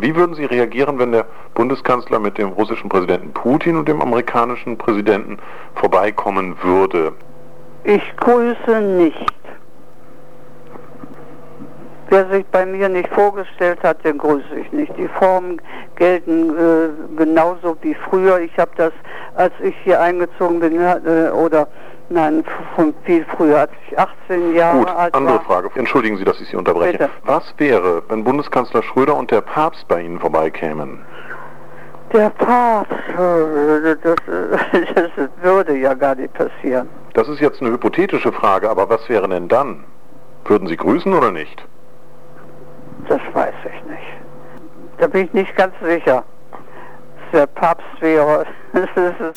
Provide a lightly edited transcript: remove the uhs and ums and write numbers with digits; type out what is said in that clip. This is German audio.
Wie würden Sie reagieren, wenn der Bundeskanzler mit dem russischen Präsidenten Putin und dem amerikanischen Präsidenten vorbeikommen würde? Ich grüße nicht. Wer sich bei mir nicht vorgestellt hat, den grüße ich nicht. Die Formen gelten genauso wie früher. Ich habe das, als ich hier eingezogen bin, von viel früher, als ich 18 Jahre alt war. Gut, andere Frage. Entschuldigen Sie, dass ich Sie unterbreche. Bitte. Was wäre, wenn Bundeskanzler Schröder und der Papst bei Ihnen vorbeikämen? Der Papst, das würde ja gar nicht passieren. Das ist jetzt eine hypothetische Frage, aber was wäre denn dann? Würden Sie grüßen oder nicht? Das weiß ich nicht. Da bin ich nicht ganz sicher. Der Papst wäre.